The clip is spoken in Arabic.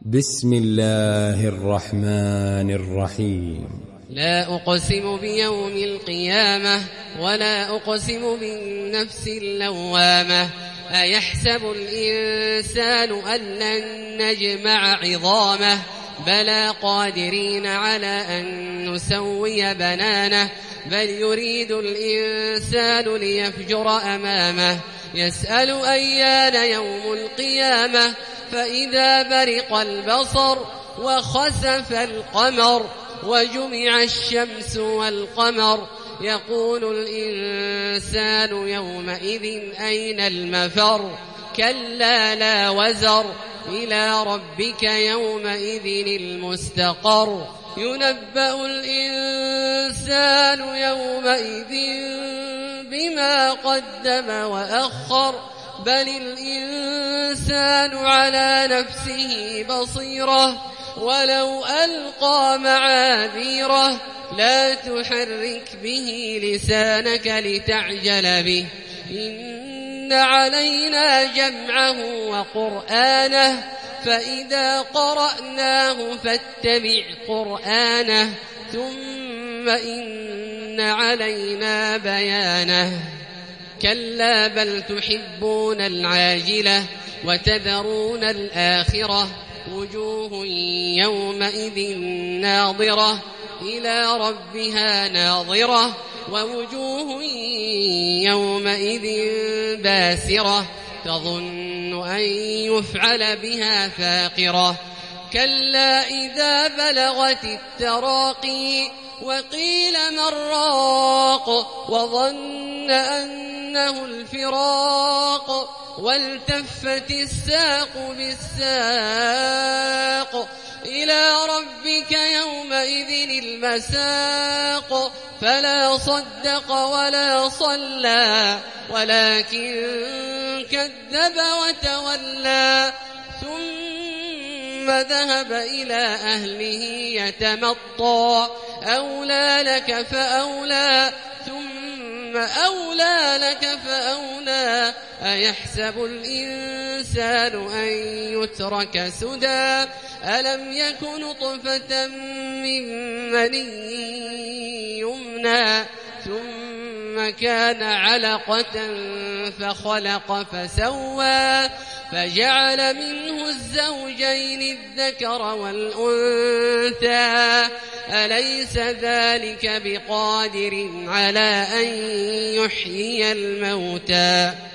بسم الله الرحمن الرحيم. لا أقسم بيوم القيامة ولا أقسم بالنفس اللوامة. أيحسب الإنسان أن لن نجمع عظامه بلى قادرين على أن نسوي بنانه بل يريد الإنسان ليفجر أمامه يسأل أيان يوم القيامة فإذا برق البصر وخسف القمر وجمع الشمس والقمر يقول الإنسان يومئذ أين المفر كلا لا وزر إلى ربك يومئذ المستقر ينبأ الإنسان يومئذ بما قدم وأخر بل الإنسان على نفسه بصيرة ولو ألقى معاذيره لا تحرك به لسانك لتعجل به إن علينا جمعه وقرآنه فإذا قرأناه فاتبع قرآنه ثم إن علينا بيانه كلا بل تحبون العاجلة وتذرون الآخرة وجوه يومئذ ناظرة إلى ربها ناظرة ووجوه يومئذ باسرة تظن أن يفعل بها فاقرة كلا إذا بلغت التراقي وقيل من راق وظن أنه الفراق والتفت الساق بالساق إلى ربك يومئذ المساق فلا صدق ولا صلى ولكن كذب وتولى ثم ذهب إلى أهله يتمطى أولى لك فأولى ثم أولى لك فأولى أيحسب الإنسان أن يترك سدى ألم يك نطفة من مني يمنى ثم كان علقة فخلق فسوى فجعل منه الزوجين الذكر والأنثى أليس ذلك بقادر على أن يحيي الموتى